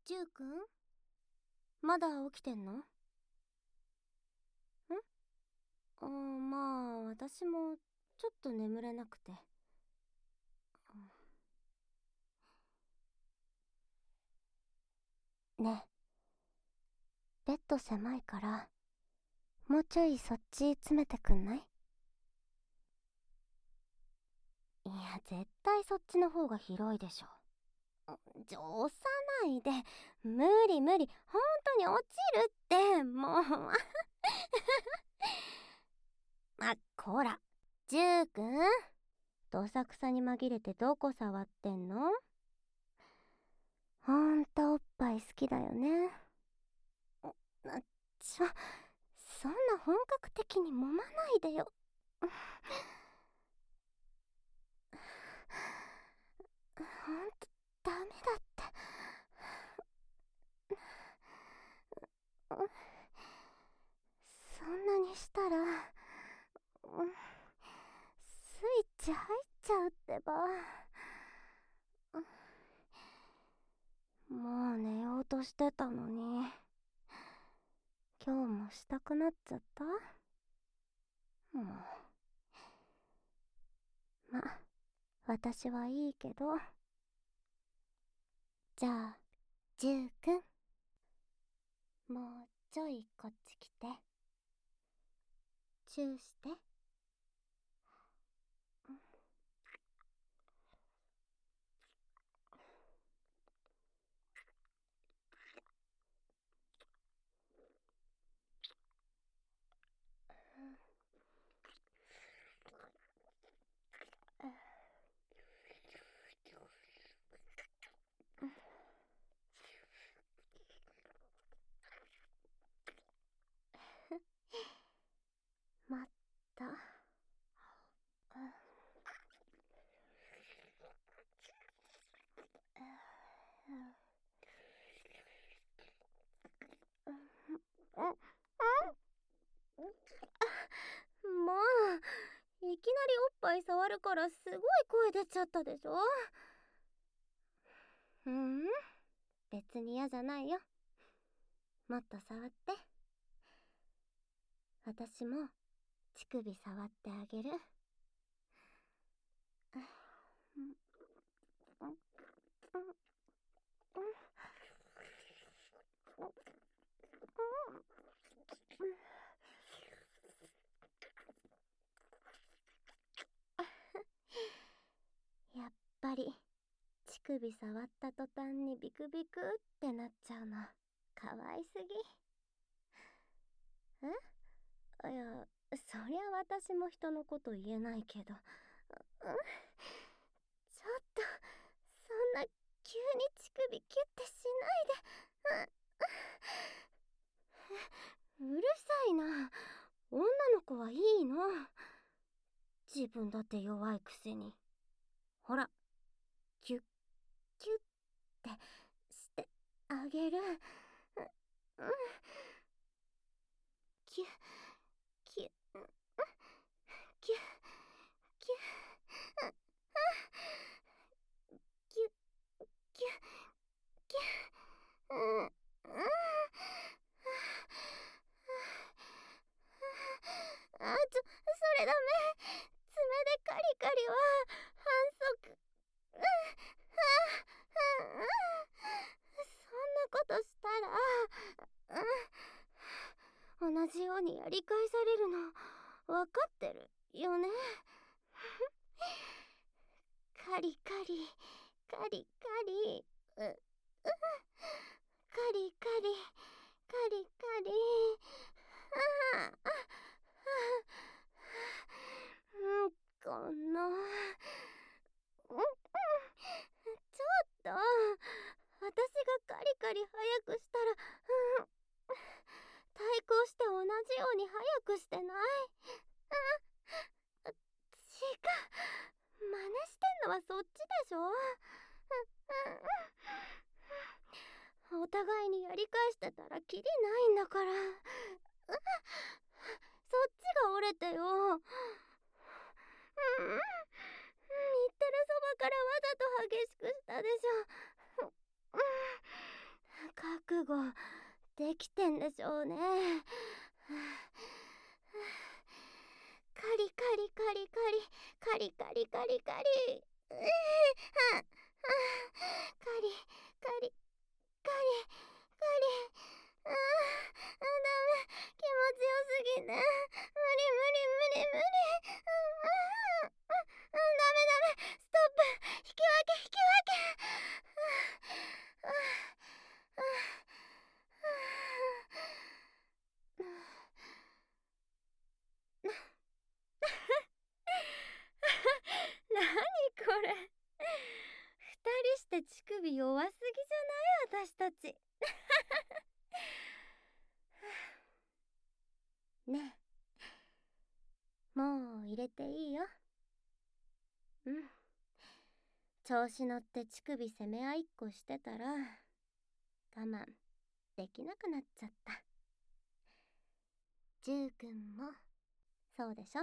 ジュウくん、まだ起きてんの？まあ、私もちょっと眠れなくて。ねえ、ベッド狭いから、もうちょいそっち詰めてくんない？いや、絶対そっちの方が広いでしょ。押さないで。無理無理。本当に落ちるって、もう。こら。ジュウくん、どさくさに紛れてどこ触ってんの？ほんとおっぱい好きだよね。そんな本格的に揉まないでよ。ほんとダメだって。そんなにしたら、スイッチ入っちゃうってば。もう寝ようとしてたのに。今日もしたくなっちゃった？もう。ま、私はいいけど。じゃあ、ジュウくん。もうちょいこっち来て。チューして。まった。もう、いきなりおっぱい触るからすごい声出ちゃったでしょ。別に嫌じゃないよ。もっと触って。私も乳首触ってあげる。やっぱり乳首触った途端にビクビクってなっちゃうのかわいすぎ。いや、そりゃ私も人のこと言えないけど。ちょっと、そんな急に乳首キュッてしないで。うるさいな。女の子はいいの。自分だって弱いくせに。ほら、キュッキュッってしてあげる。キュッキュッキュッキュッキュッキュッキュッ。それダメ。爪でカリカリは反則。そんなことしたら、同じようにやり返されるの分かってるよね。カリカリカリカリ、カリカリカリカリ。この、ちょっと、私がカリカリ早くしたら、対抗して同じように早くしてない？違う。真似してんのはそっちでしょ。お互いにやり返してたらキリないんだから。そっちが折れてよ。言ってるそばからわざと激しくしたでしょ。 覚悟できてんでしょうね。カリカリカリカリカリカリカリカリカリカリカリカリダメ、気持ちよすぎて無理無理無理無理。ダメダメ、ストップ、引き分け引き分け。何これ、二人して乳首弱すぎじゃない？私たち。ねえ、もう入れていいよ。うん、調子乗って乳首攻め合いっこしてたら我慢できなくなっちゃった。ジューくんもそうでしょ？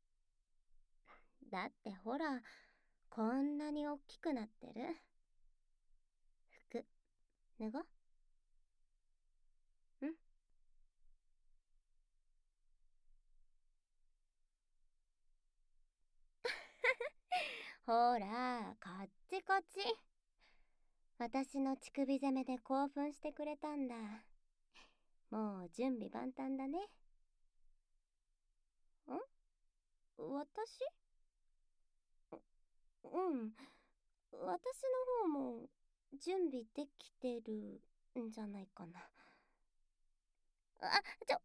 だってほら、こんなにおっきくなってる。服脱ごう。ん？ほら、こっちこっち。私の乳首攻めで興奮してくれたんだ。もう準備万端だね。私？うん。私の方も準備できてるんじゃないかな。準備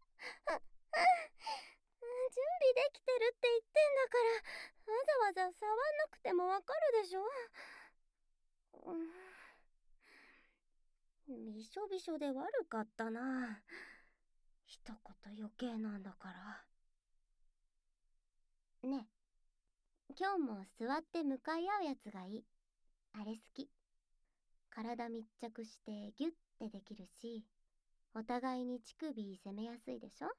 できてるって言ってんだから、わざわざ触んなくてもわかるでしょ。びしょびしょで悪かったな。一言余計なんだから。ねえ、今日も座って向かい合うやつがいい。あれ好き。体密着してギュッてできるし、お互いに乳首攻めやすいでしょ。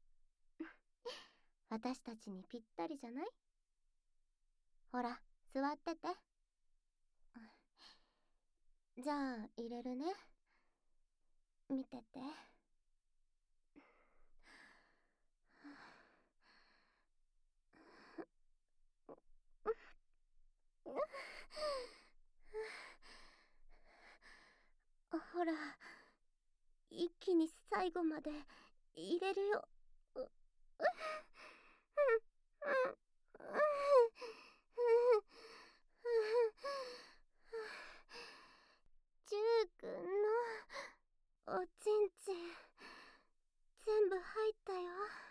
私たちにぴったりじゃない？ほら、座ってて。じゃあ入れるね。見てて。ほら、一気に最後まで入れるよ。ジューくんのおちんちん全部入ったよ。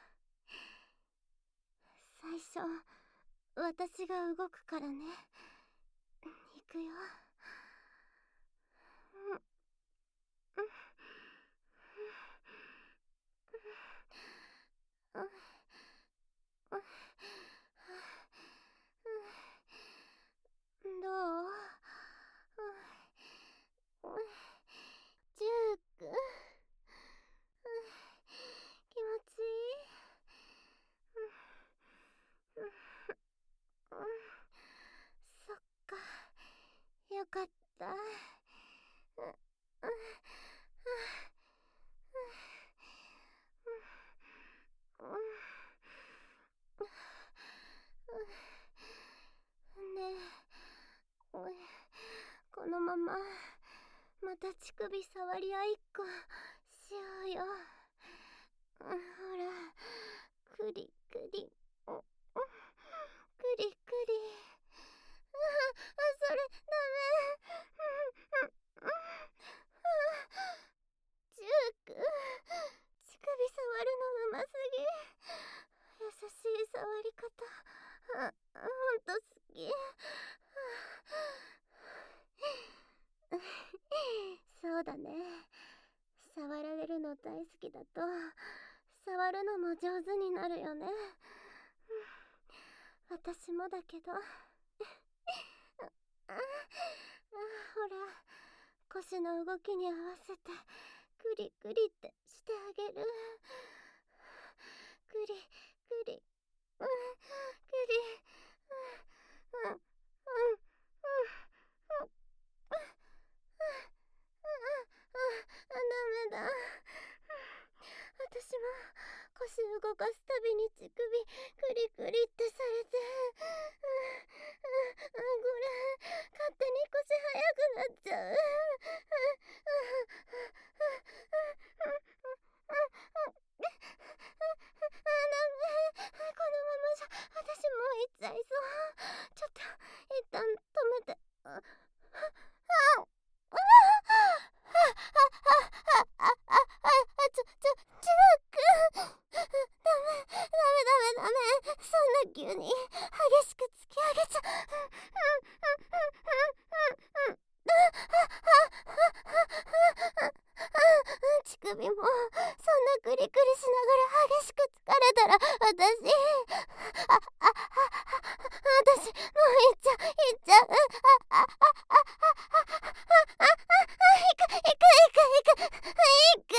最初私が動くからね。いくよ。どう？ジューくん、気持ちいい？そっか、よかった。ねえ、このまままた乳首触り合いっこしようよ。ほら、クリクリ、クリクリ。それダメ。ジューク、乳首触るのうますぎ。優しい触り方、ほんと好き。そうだね。触られるの大好きだと触るのも上手になるよね。私もだけど。ほら、腰の動きに合わせてクリクリってしてあげる。クリクリ、クリ、うんうんうん動かすたびに乳首クリクリってされて、これ勝手に腰速くなっちゃう。ダメ、このままじゃ私もう行っちゃいそう。ちょっと一旦止めて。ジューク。ダメ。そんな急に激しく突き上げちゃ。乳首もそんなクリクリしながら激しく疲れたら私もう行っちゃう。行く。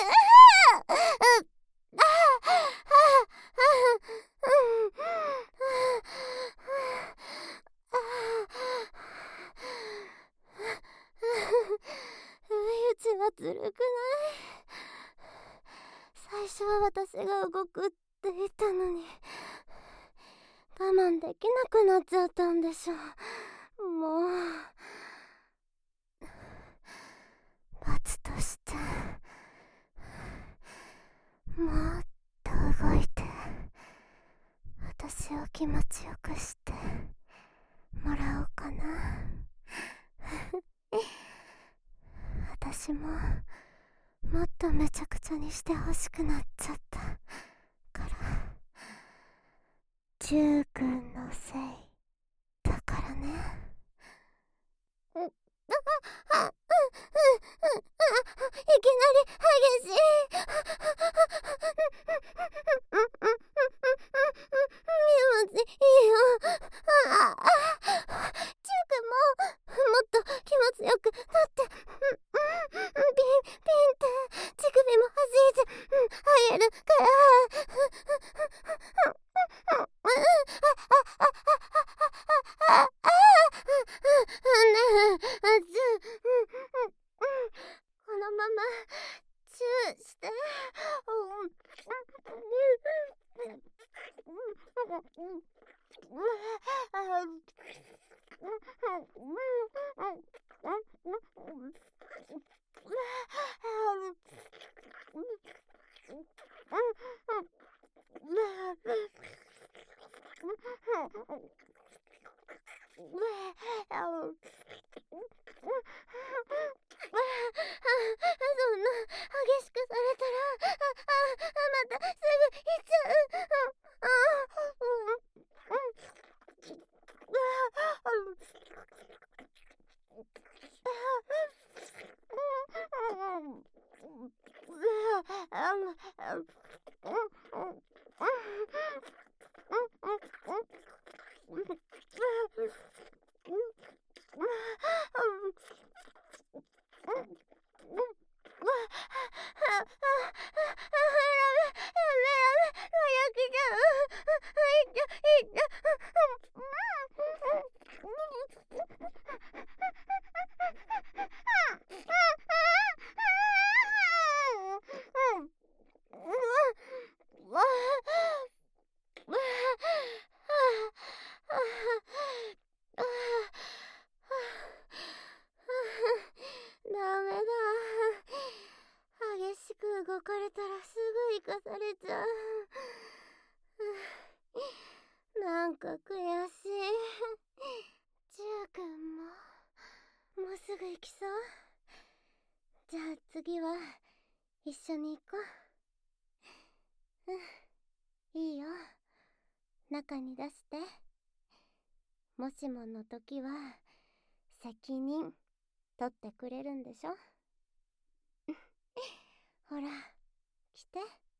不意打ちはずるくない？最初は私が動くって言ったのに我慢できなくなっちゃったんでしょ。もう罰としてもっと動いて私を気持ちよくしてもらおうかな。私ももっとめちゃくちゃにしてほしくなっちゃったから。ジュー君のせいだからね。いきなり激しい。気持ちいいよ。ジュー君ももっと気持ちよくなって、ピンって乳首も弾いて入るから。このままチューして。そんな激しくされたらまたすぐ行っちゃう。ダメだ。激しく動かれたらすぐ生かされちゃう。なんか悔しい。ジュー君ももうすぐ行きそう？じゃあ次は一緒に行こう。いいよ、中に出して。もしもの時は責任取ってくれるんでしょ？ほら来て。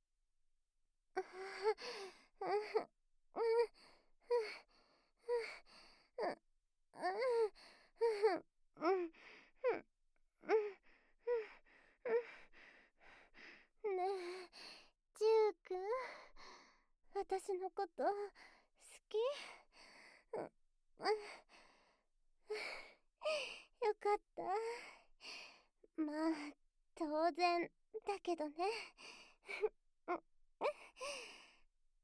ねえジュー君、私のこと好き？よかった。まあ当然だけどね。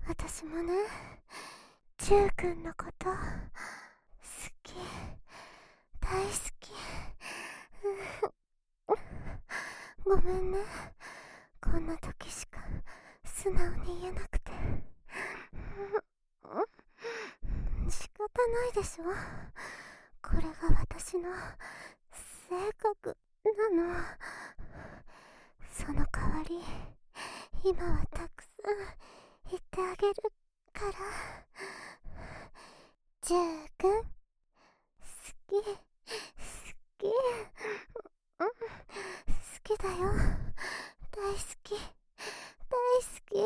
私もね、ジュウくんのこと好き、大好き。ごめんね、こんな時しか素直に言えなくて。仕方ないでしょ、これが私の性格なの。その代わり今はたくさん言ってあげるから。ジュウくん、好き、好き、好きだよ、大好き、大好き。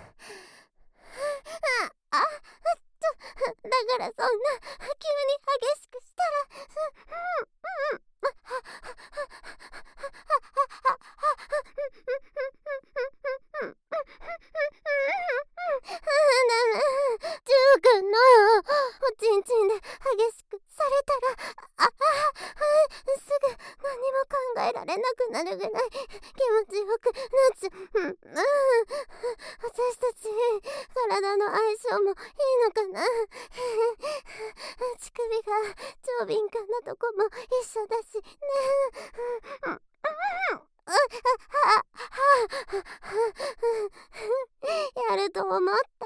だからそんな急に激しくしたら、ジュウ君のおちんちんで激しくされたら、すぐ何も考えられなくなるぐらい気持ちよくなっちゃう。私たち体の相性もいいのかな。乳首が超敏感なとこも一緒だしね。やると思った。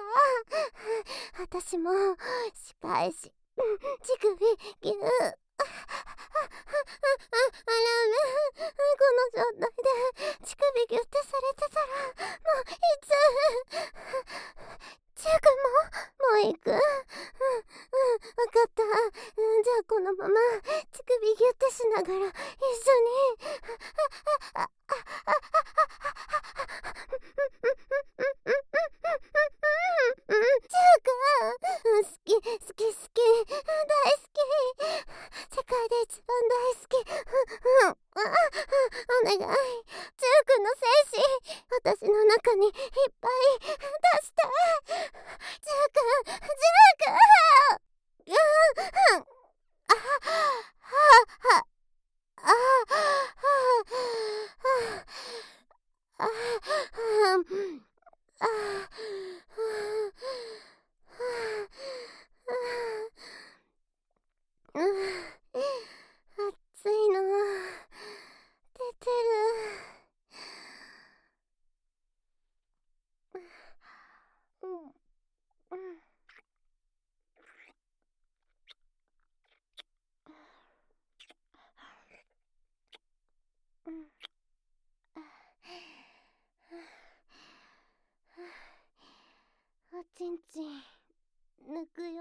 私も仕返し乳首ギュー。あらね、この状態で乳首ギュってされてたらもういつジュウ君もう行く。わかった。じゃあこのまま乳首ギュってしながら一緒に。ジュウ君、好き好き好き、大好き、世界で一番大好き。お願い、ジュウ君の精子私の中にいっぱい出して。ジュウ君、ジュウ君、あはああ暑いの出てる。おちんちん抜くよ。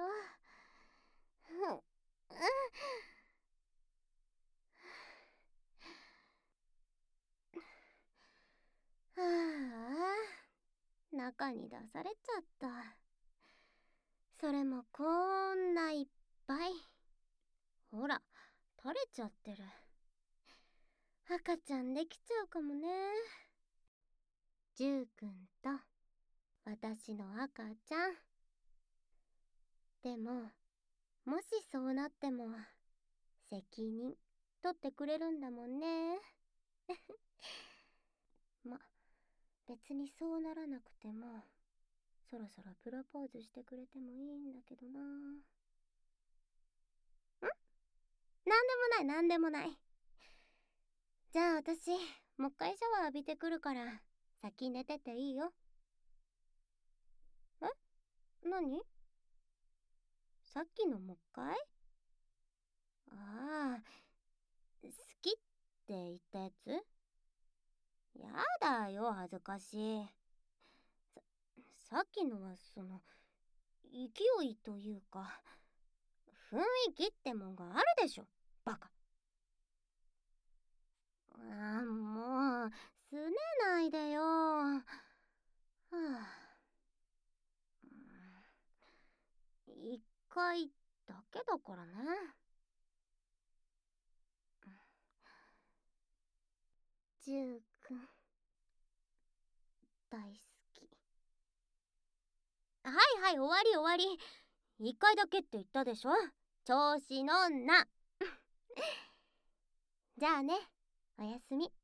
はあ、中に出されちゃった。それもこんないっぱい。ほら、垂れちゃってる。赤ちゃんできちゃうかもね。ジュウくんと私の赤ちゃん。でも、もしそうなっても責任取ってくれるんだもんね。ま、別にそうならなくてもそろそろプロポーズしてくれてもいいんだけどな。なんでもない。じゃあ私もう一回シャワー浴びてくるから先寝てていいよ。え？何？さっきのもう一回？ああ、好きって言ったやつ？やだよ、恥ずかしい。さっきのは勢いというか雰囲気ってもんがあるでしょ、バカ。もうすねないでよ。はあ、一回だけだからね。ジュウくん大好き。はいはい、終わり終わり。一回だけって言ったでしょ、調子乗んな。じゃあね、おやすみ。